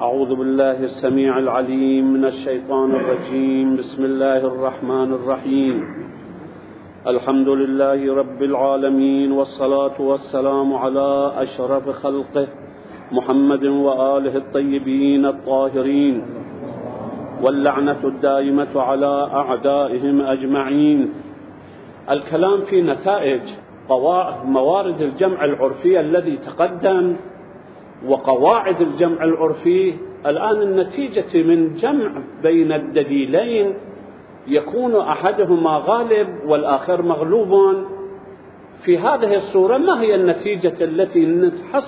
أعوذ بالله السميع العليم من الشيطان الرجيم. بسم الله الرحمن الرحيم. الحمد لله رب العالمين، والصلاة والسلام على أشرف خلقه محمد وآله الطيبين الطاهرين، واللعنة الدائمة على أعدائهم أجمعين. الكلام في نتائج موارد الجمع العرفي الذي تقدم وقواعد الجمع العرفي. الآن النتيجة من جمع بين الدليلين يكون أحدهما غالب والآخر مغلوب. في هذه الصورة ما هي النتيجة التي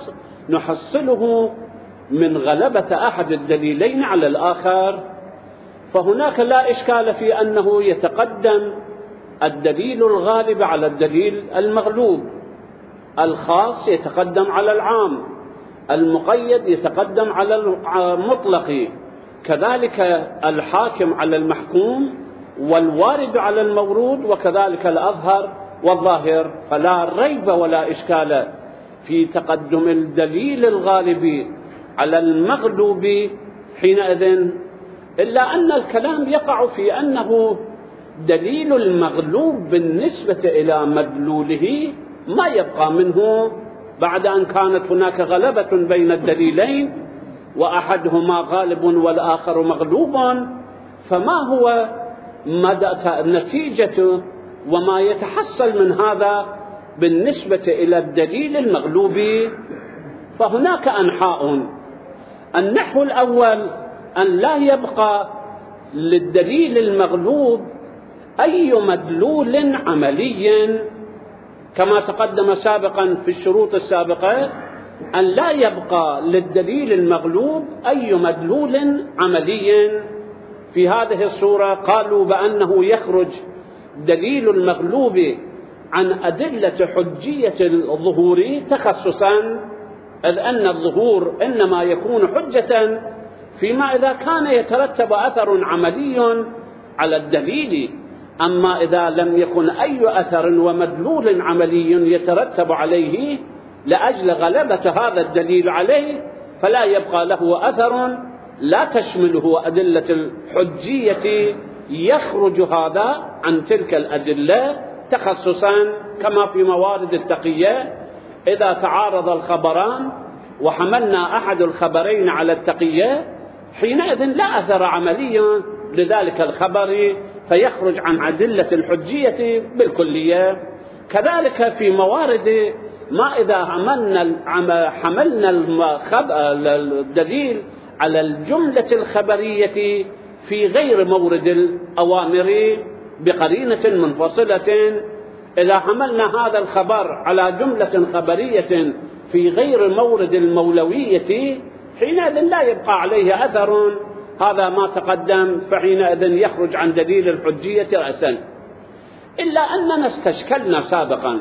نحصله من غلبة أحد الدليلين على الآخر؟ فهناك لا إشكال في أنه يتقدم الدليل الغالب على الدليل المغلوب، الخاص يتقدم على العام، المقيد يتقدم على المطلق، كذلك الحاكم على المحكوم، والوارد على المورود، وكذلك الأظهر والظاهر. فلا ريب ولا إشكال في تقدم الدليل الغالب على المغلوب حينئذ، إلا أن الكلام يقع في أنه دليل المغلوب بالنسبة إلى مدلوله ما يبقى منه بعد أن كانت هناك غلبة بين الدليلين وأحدهما غالب والآخر مغلوب. فما هو مدى نتيجة وما يتحصل من هذا بالنسبة إلى الدليل المغلوب؟ فهناك أنحاء. النحو الأول أن لا يبقى للدليل المغلوب أي مدلول عملي، كما تقدم سابقا في الشروط السابقة، أن لا يبقى للدليل المغلوب أي مدلول عملي. في هذه الصورة قالوا بأنه يخرج دليل المغلوب عن أدلة حجية الظهور تخصصا، إذ أن الظهور إنما يكون حجة فيما إذا كان يترتب أثر عملي على الدليل. أما إذا لم يكن أي أثر ومدلول عملي يترتب عليه لأجل غلبة هذا الدليل عليه فلا يبقى له أثر لا تشمله أدلة الحجية، يخرج هذا عن تلك الأدلة تخصصا، كما في موارد التقية إذا تعارض الخبران وحملنا أحد الخبرين على التقية حينئذ لا أثر عملي لذلك الخبر فيخرج عن أدلة الحجية بالكلية. كذلك في موارد ما إذا حملنا الدليل على الجملة الخبرية في غير مورد الأوامر بقرينة منفصلة، إذا حملنا هذا الخبر على جملة خبرية في غير مورد المولوية حينئذ لا يبقى عليه أثر، هذا ما تقدم، فحينئذ يخرج عن دليل الحجية رأسا. إلا أننا استشكلنا سابقا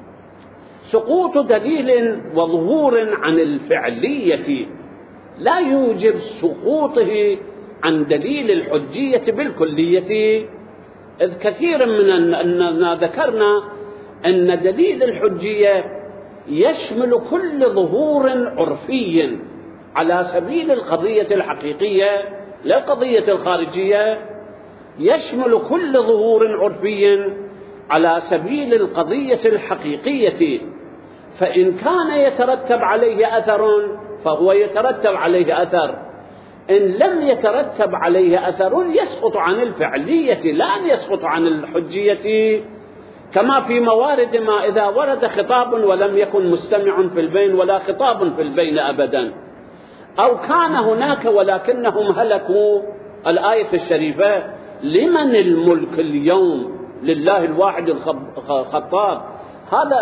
سقوط دليل وظهور عن الفعلية لا يوجب سقوطه عن دليل الحجية بالكلية، إذ كثيرا من أننا ذكرنا أن دليل الحجية يشمل كل ظهور عرفي على سبيل القضية الحقيقية لا القضية الخارجية، يشمل كل ظهور عرفي على سبيل القضية الحقيقية. فإن كان يترتب عليه أثر فهو يترتب عليه أثر، إن لم يترتب عليه أثر يسقط عن الفعلية لا أن يسقط عن الحجية، كما في موارد ما إذا ورد خطاب ولم يكن مستمع في البين ولا خطاب في البين أبدا، أو كان هناك ولكنهم هلكوا. الآية الشريفة لمن الملك اليوم؟ لله الواحد الخطاب، هذا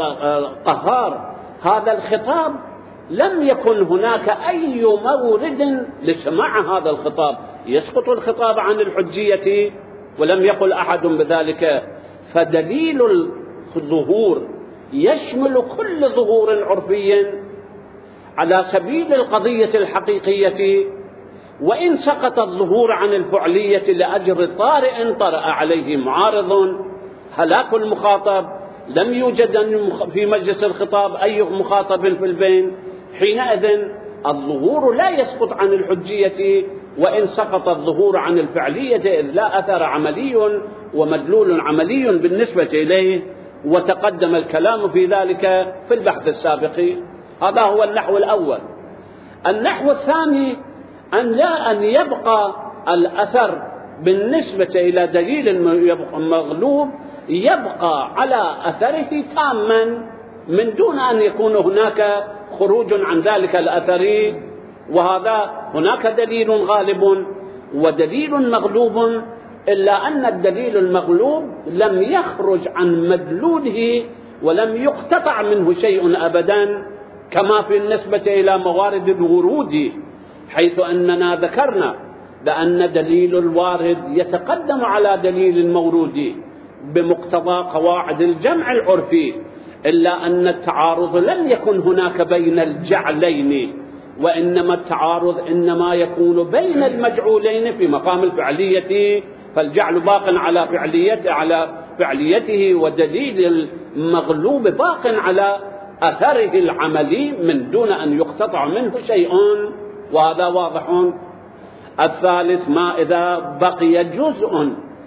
قهار. هذا الخطاب لم يكن هناك أي مورد لسماع هذا الخطاب، يسقط الخطاب عن الحجية ولم يقل أحد بذلك. فدليل الظهور يشمل كل ظهور عرفي على سبيل القضية الحقيقية، وإن سقط الظهور عن الفعلية لأجر طارئ طرأ عليه معارض، هلاك المخاطب، لم يوجد في مجلس الخطاب أي مخاطب في البين، حينئذ الظهور لا يسقط عن الحجية وإن سقط الظهور عن الفعلية، إذ لا أثر عملي ومدلول عملي بالنسبة إليه، وتقدم الكلام في ذلك في البحث السابق. هذا هو النحو الأول. النحو الثاني أن يبقى الأثر بالنسبة إلى دليل مغلوب يبقى على أثره تاما من دون أن يكون هناك خروج عن ذلك الأثر. وهذا هناك دليل غالب ودليل مغلوب، إلا أن الدليل المغلوب لم يخرج عن مدلوله ولم يقتطع منه شيء أبدا، كما في النسبة إلى موارد الورود، حيث أننا ذكرنا بأن دليل الوارد يتقدم على دليل المورود بمقتضى قواعد الجمع العرفي، إلا أن التعارض لم يكن هناك بين الجعلين، وإنما التعارض إنما يكون بين المجعولين في مقام الفعلية، فالجعل باق على فعليته ودليل المغلوب باق على أثره العملي من دون أن يقتطع منه شيء، وهذا واضح. الثالث ما إذا بقي جزء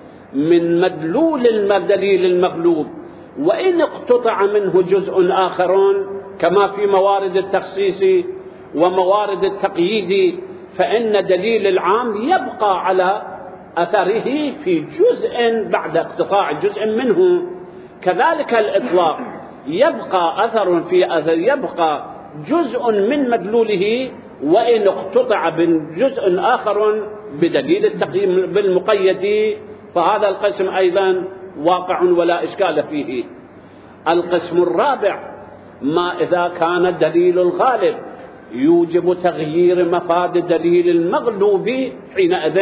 من مدلول الدليل المغلوب وإن اقتطع منه جزء آخر، كما في موارد التخصيص وموارد التقييد، فإن دليل العام يبقى على أثره في جزء بعد اقتطاع جزء منه. كذلك الإطلاق يبقى أثر في أثر، يبقى جزء من مدلوله وإن اقتطع بجزء آخر بدليل التقييم بالمقيد، فهذا القسم أيضا واقع ولا إشكال فيه. القسم الرابع ما إذا كان الدليل الغالب يوجب تغيير مفاد دليل المغلوب حينئذ،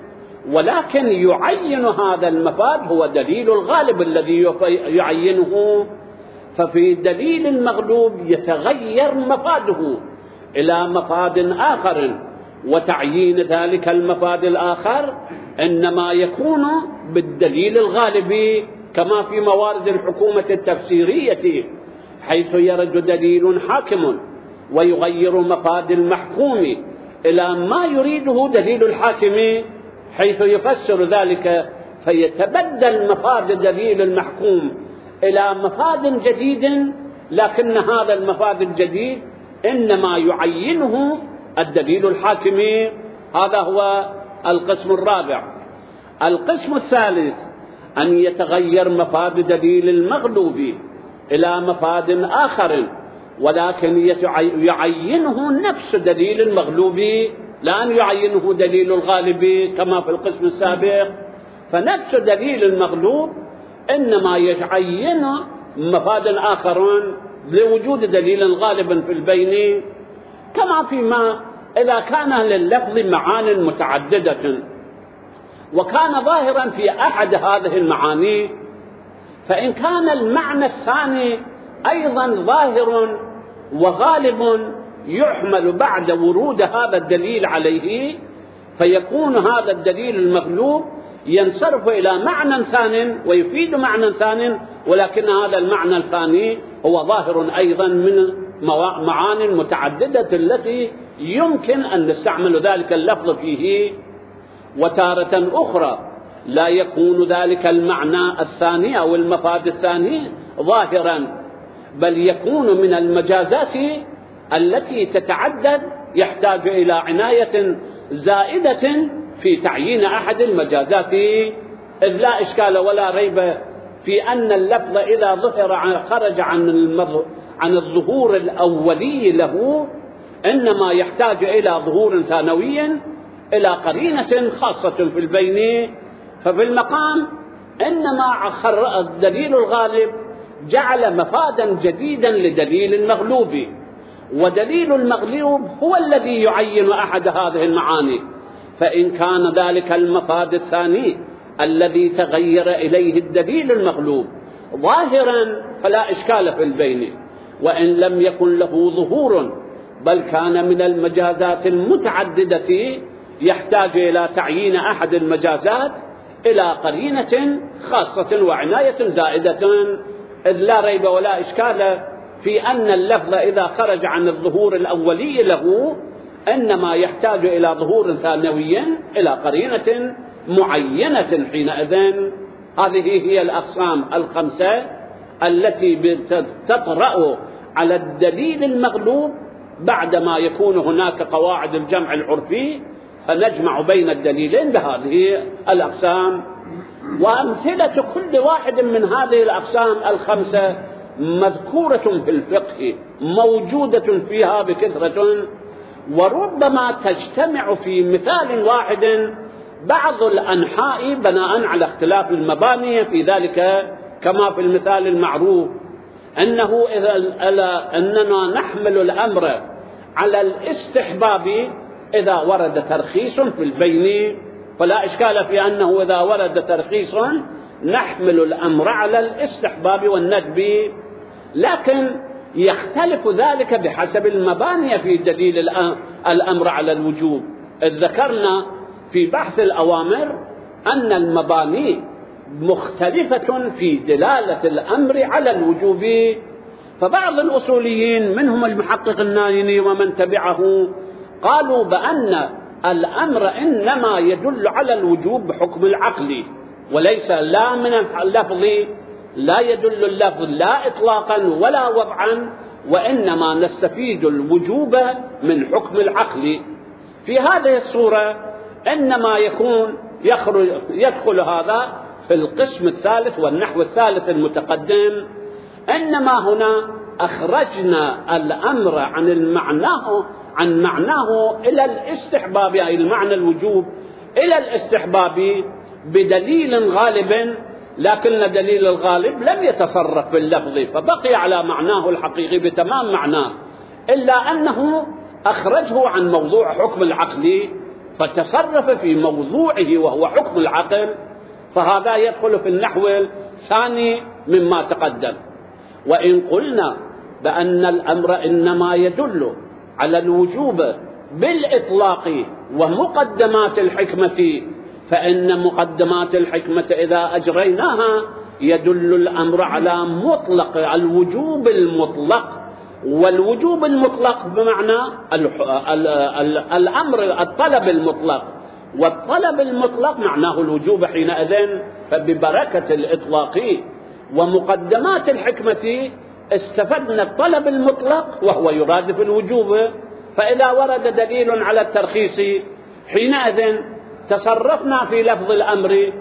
ولكن يعين هذا المفاد هو دليل الغالب الذي يعينه، ففي دليل المغلوب يتغير مفاده إلى مفاد آخر، وتعيين ذلك المفاد الآخر إنما يكون بالدليل الغالب، كما في موارد الحكومة التفسيرية، حيث يرد دليل حاكم ويغير مفاد المحكوم إلى ما يريده دليل الحاكم، حيث يفسر ذلك فيتبدل مفاد دليل المحكوم إلى مفاد جديد، لكن هذا المفاد الجديد إنما يعينه الدليل الحاكم. هذا هو القسم الرابع. القسم الثالث أن يتغير مفاد دليل المغلوب إلى مفاد آخر، ولكن يعينه نفس دليل المغلوب، لا أن يعينه دليل الغالب كما في القسم السابق، فنفس دليل المغلوب إنما يعين مفاد آخرون لوجود دليل غالب في البين، كما فيما إذا كان لللفظ معان متعددة وكان ظاهرا في أحد هذه المعاني، فإن كان المعنى الثاني أيضا ظاهر وغالب يحمل بعد ورود هذا الدليل عليه، فيكون هذا الدليل المغلوب ينصرف إلى معنى ثاني ويفيد معنى ثاني، ولكن هذا المعنى الثاني هو ظاهر أيضا من معاني متعددة التي يمكن أن نستعمل ذلك اللفظ فيه. وتارة أخرى لا يكون ذلك المعنى الثاني أو المفاد الثاني ظاهرا، بل يكون من المجازات التي تتعدد، يحتاج إلى عناية زائدة في تعيين أحد المجازات، إذ لا إشكال ولا ريب في أن اللفظ إذا خرج عن الظهور الأولي له إنما يحتاج إلى ظهور ثانوي إلى قرينة خاصة في البين. ففي المقام إنما الدليل الغالب جعل مفادا جديدا لدليل المغلوب، ودليل المغلوب هو الذي يعين أحد هذه المعاني، فإن كان ذلك المفاد الثاني الذي تغير إليه الدليل المغلوب ظاهرا فلا إشكال في البين، وإن لم يكن له ظهور بل كان من المجازات المتعددة يحتاج إلى تعيين أحد المجازات إلى قرينة خاصة وعناية زائدة، إذ لا ريب ولا إشكال في أن اللفظ إذا خرج عن الظهور الأولي له إنما يحتاج إلى ظهور ثانوي إلى قرينة معينة حينئذ. هذه هي الأقسام الخمسة التي تطرأ على الدليل المغلوب بعدما يكون هناك قواعد الجمع العرفي، فنجمع بين الدليلين بهذه الأقسام. وأمثلة كل واحد من هذه الأقسام الخمسة مذكورة في الفقه، موجودة فيها بكثرة، وربما تجتمع في مثال واحد بعض الأنحاء بناء على اختلاف المباني في ذلك، كما في المثال المعروف أننا نحمل الأمر على الاستحباب إذا ورد ترخيص في البين، فلا إشكال في أنه إذا ورد ترخيص نحمل الأمر على الاستحباب والندب، لكن يختلف ذلك بحسب المباني في دليل الأمر على الوجوب. إذ ذكرنا في بحث الأوامر أن المباني مختلفة في دلالة الأمر على الوجوب، فبعض الأصوليين منهم المحقق النايني ومن تبعه قالوا بأن الأمر إنما يدل على الوجوب بحكم العقل، وليس لا من اللفظ، لا يدل اللفظ لا إطلاقا ولا وضعا، وإنما نستفيد الوجوب من حكم العقل. في هذه الصورة إنما يدخل هذا في القسم الثالث والنحو الثالث المتقدم، إنما هنا أخرجنا الأمر عن معناه إلى الاستحباب، أي المعنى الوجوب إلى الاستحباب بدليل غالب، لكن دليل الغالب لم يتصرف باللفظ فبقي على معناه الحقيقي بتمام معناه، إلا أنه أخرجه عن موضوع حكم العقل فتصرف في موضوعه وهو حكم العقل، فهذا يدخل في النحو الثاني مما تقدم. وإن قلنا بأن الأمر إنما يدل على الوجوب بالإطلاق ومقدمات الحكمة، فإن مقدمات الحكمة إذا أجريناها يدل الأمر على مطلق الوجوب المطلق، والوجوب المطلق بمعنى الأمر الطلب المطلق، والطلب المطلق معناه الوجوب حينئذ، فببركة الإطلاق ومقدمات الحكمة استفدنا الطلب المطلق وهو يرادف الوجوب. فإذا ورد دليل على الترخيص حينئذ تصرفنا في لفظ الأمر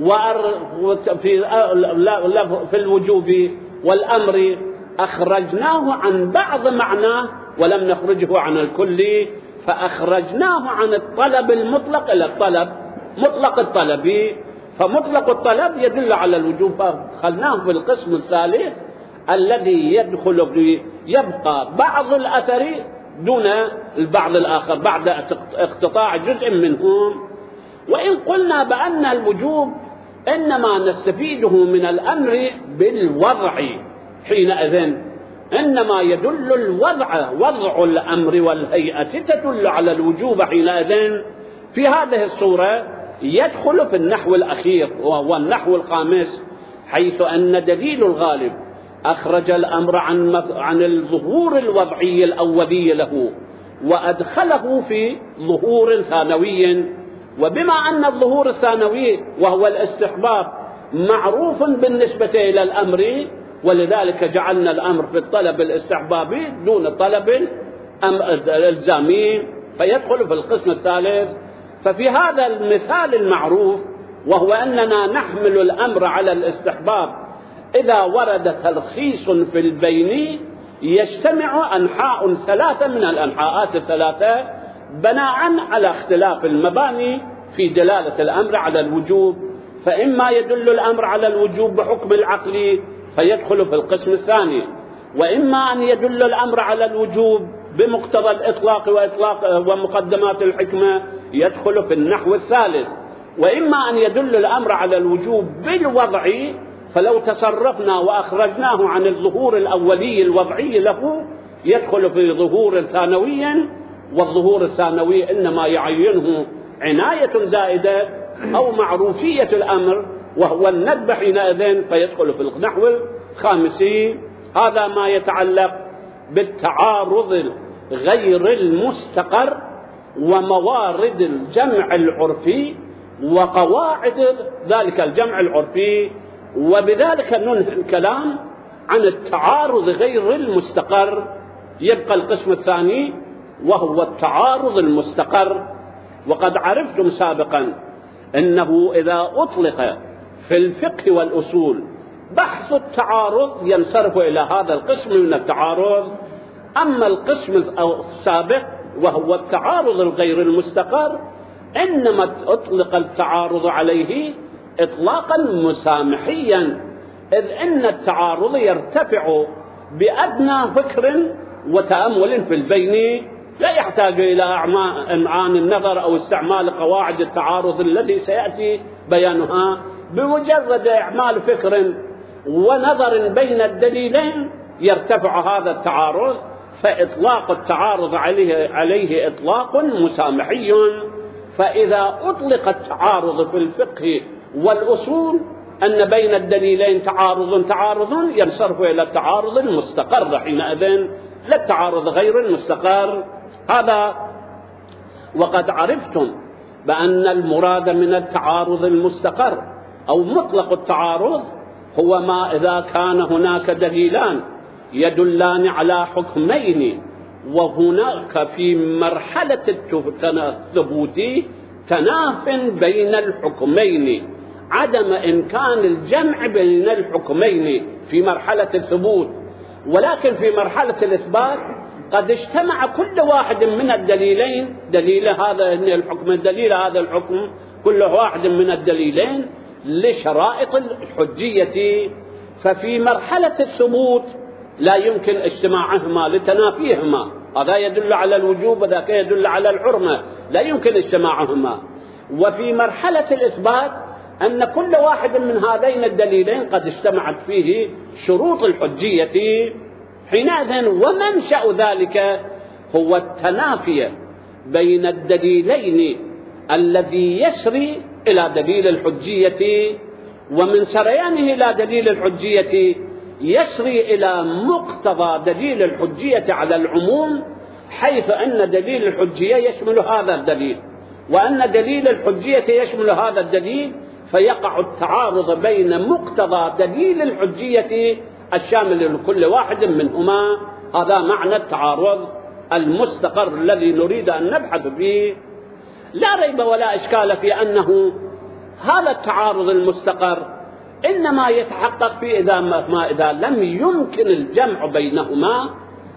في الوجوب والأمر، أخرجناه عن بعض معناه ولم نخرجه عن الكل، فأخرجناه عن الطلب المطلق إلى الطلب مطلق الطلب، فمطلق الطلب يدل على الوجوب، فخلناه في القسم الثالث الذي يبقى بعض الأثر دون البعض الآخر بعد اقتطاع جزء منهم. وإن قلنا بأن الوجوب إنما نستفيده من الأمر بالوضع، حينئذ إنما يدل الوضع، وضع الأمر والهيئة تدل على الوجوب حينئذ. في هذه الصورة يدخل في النحو الأخير وهو النحو الخامس، حيث أن دليل الغالب أخرج الأمر عن الظهور الوضعي الأولي له وأدخله في ظهور ثانوي، وبما أن الظهور الثانوي وهو الاستحباب معروف بالنسبة إلى الأمر، ولذلك جعلنا الأمر في الطلب الاستحبابي دون الطلب الإلزامي، فيدخل في القسم الثالث. ففي هذا المثال المعروف وهو أننا نحمل الأمر على الاستحباب إذا ورد ترخيص في البين، يجتمع أنحاء ثلاثة من الأنحاءات الثلاثة بناء على اختلاف المباني في دلالة الأمر على الوجوب، فإما يدل الأمر على الوجوب بحكم العقل فيدخل في القسم الثاني، وإما أن يدل الأمر على الوجوب بمقتضى الإطلاق ومقدمات الحكمة يدخل في النحو الثالث، وإما أن يدل الأمر على الوجوب بالوضع، فلو تصرفنا وأخرجناه عن الظهور الأولي الوضعي له يدخل في ظهور ثانوي، والظهور الثانوي إنما يعينه عناية زائدة أو معروفية الأمر وهو الندب حينئذ، فيدخل في النحو الخامس. هذا ما يتعلق بالتعارض غير المستقر وموارد الجمع العرفي وقواعد ذلك الجمع العرفي، وبذلك ننهي الكلام عن التعارض غير المستقر. يبقى القسم الثاني وهو التعارض المستقر. وقد عرفتم سابقا أنه إذا أطلق في الفقه والأصول بحث التعارض ينصرف إلى هذا القسم من التعارض. أما القسم السابق وهو التعارض الغير المستقر إنما أطلق التعارض عليه إطلاقا مسامحيا، إذ إن التعارض يرتفع بأدنى فكر وتأمل في البين، لا يحتاج إلى إمعان النظر أو استعمال قواعد التعارض الذي سيأتي بيانها. بمجرد إعمال فكر ونظر بين الدليلين يرتفع هذا التعارض، فإطلاق التعارض عليه إطلاق مسامحي. فإذا أطلق التعارض في الفقه والأصول أن بين الدليلين تعارض ينصرف إلى التعارض المستقر حينئذ، لا التعارض غير المستقر. هذا وقد عرفتم بأن المراد من التعارض المستقر أو مطلق التعارض هو ما إذا كان هناك دليلان يدلان على حكمين وهناك في مرحلة الثبوت تناف بين الحكمين، عدم إمكان الجمع بين الحكمين في مرحلة الثبوت، ولكن في مرحلة الإثبات قد اجتمع كل واحد من الدليلين، دليل هذا الحكم دليل هذا الحكم، كل واحد من الدليلين لشرائط الحجية. ففي مرحلة الثبوت لا يمكن اجتماعهما لتنافيهما، هذا يدل على الوجوب وذاك يدل على الحرمة، لا يمكن اجتماعهما. وفي مرحلة الإثبات أن كل واحد من هذين الدليلين قد اجتمعت فيه شروط الحجية حينئذ. ومنشأ ذلك هو التنافي بين الدليلين الذي يسري إلى دليل الحجية، ومن سريانه إلى دليل الحجية يسري إلى مقتضى دليل الحجية على العموم، حيث أن دليل الحجية يشمل هذا الدليل وأن دليل الحجية يشمل هذا الدليل، فيقع التعارض بين مقتضى دليل الحجية الشامل لكل واحد منهما. هذا معنى التعارض المستقر الذي نريد أن نبحث فيه. لا ريب ولا إشكال في أنه هذا التعارض المستقر إنما يتحقق فيه إذا لم يمكن الجمع بينهما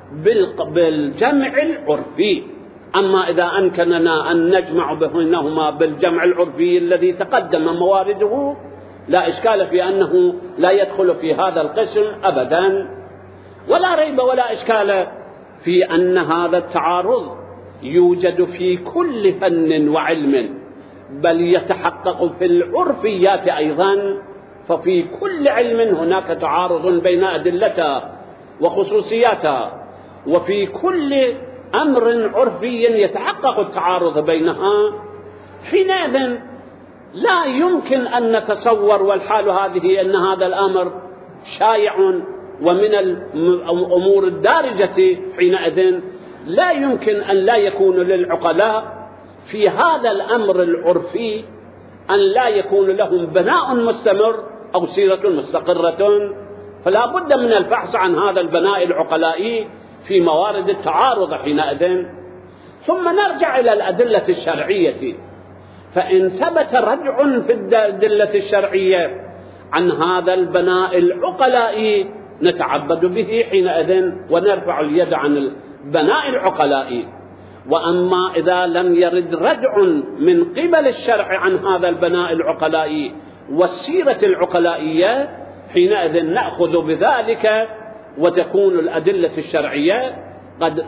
بالجمع العرفي. أما إذا أمكننا أن نجمع بينهما بالجمع العرفي الذي تقدم موارده لا إشكال في أنه لا يدخل في هذا القسم أبدا. ولا ريب ولا إشكال في أن هذا التعارض يوجد في كل فن وعلم، بل يتحقق في العرفيات أيضا. ففي كل علم هناك تعارض بين أدلتها وخصوصياتها، وفي كل أمر عرفي يتحقق التعارض بينها. حينئذ لا يمكن أن نتصور والحال هذه أن هذا الأمر شائع ومن الأمور الدارجة، حينئذ لا يمكن أن لا يكون للعقلاء في هذا الأمر العرفي أن لا يكون لهم بناء مستمر أو سيرة مستقرة. فلا بد من البحث عن هذا البناء العقلائي في موارد التعارض حينئذ. ثم نرجع إلى الأدلة الشرعية، فإن ثبت رجع في الأدلة الشرعية عن هذا البناء العقلائي نتعبد به حينئذ ونرفع اليد عن البناء العقلائي. وأما إذا لم يرد رجع من قبل الشرع عن هذا البناء العقلائي والسيرة العقلائية حينئذ نأخذ بذلك، وتكون الأدلة الشرعية قد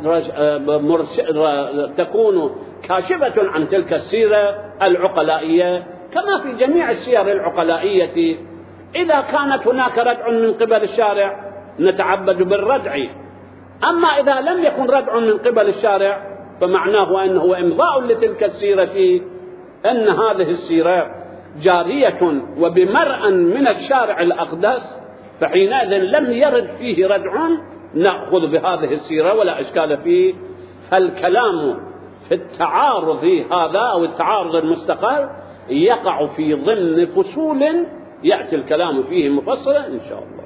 تكون كاشفة عن تلك السيرة العقلائية، كما في جميع السير العقلائية. إذا كانت هناك ردع من قبل الشارع نتعبد بالردع، أما إذا لم يكن ردع من قبل الشارع فمعناه أنه إمضاء لتلك السيرة، أن هذه السيرة جارية وبمرأ من الشارع الأقدس، فحينئذ لم يرد فيه ردع نأخذ بهذه السيرة ولا إشكال فيه. فالكلام في التعارض هذا أو التعارض المستقر يقع في ضمن فصول يأتي الكلام فيه مفصلا إن شاء الله.